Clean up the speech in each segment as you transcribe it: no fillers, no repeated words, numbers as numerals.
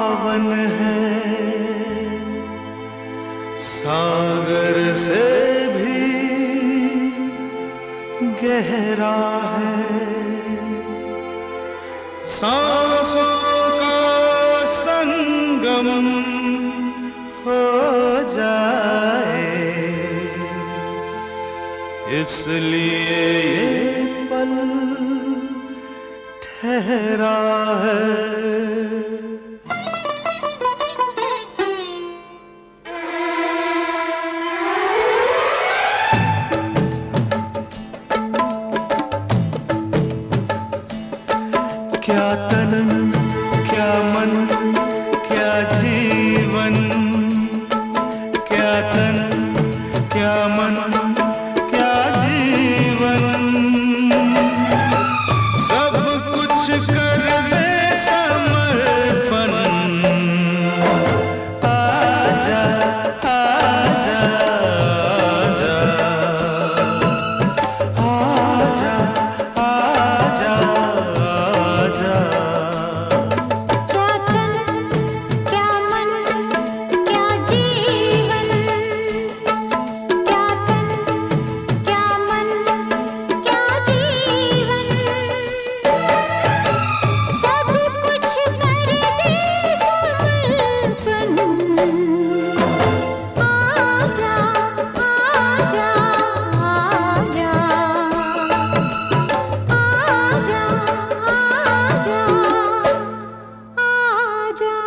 पावन है, सागर से भी गहरा है। सांसों का संगम हो जाए, इसलिए ये पल ठहरा है। क्या तन, क्या मन, क्या जीवन, क्या तन, क्या मन, क्या जीवन, सब कुछ कर दे समर्पण। आजा आजा आजा, आजा आजा। क्या तन, क्या मन, क्या जीवन, क्या तन, क्या मन, क्या जीवन, सब कुछ कर दे समर्पण। आजा आजा आजा, आजा आजा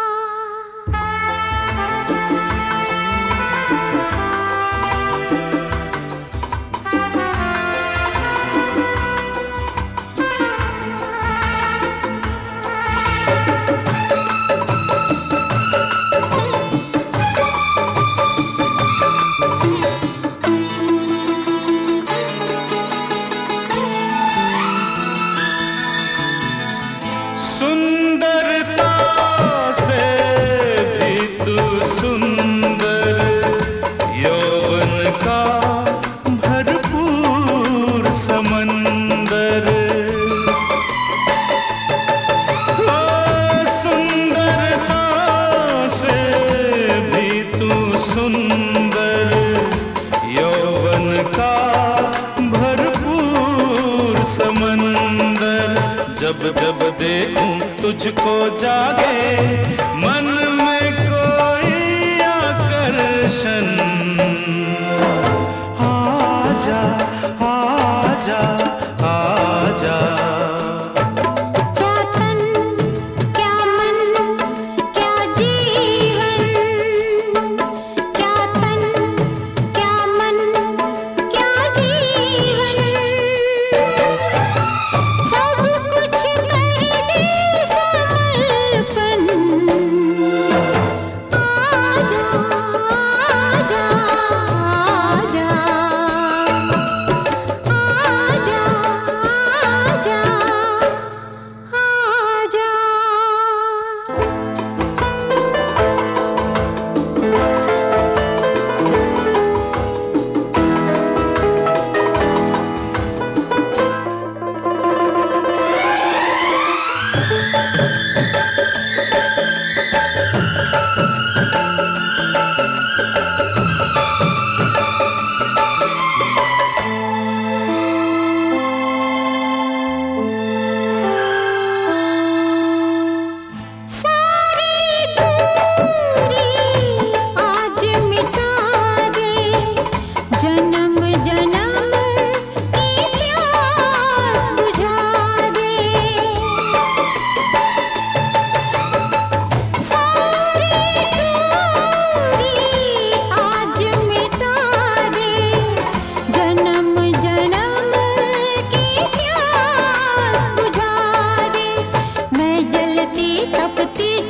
सुंदरता से भी तू सुंदर, यौवन का भरपूर समंदर। ओ सुंदरता से भी तू सुंदर, यौवन का भरपूर समंदर। जब जब देखूं तुझको जागे मन में कोई आकर्षण। आजा आजा आजा। क्या तन, क्या मन, क्या जीवन, क्या तन, क्या मन, क्या जीवन, सब कुछ कर दे समर्पण। आजा आजा आजा, आजा आजा आजा। सारी दूरी आज मिटा दे, जन्म जन्म की प्यास बुझा दे। सारी दूरी आज मिटा दे, जन्म जन्म की प्यास बुझा दे। मैं जलती तपती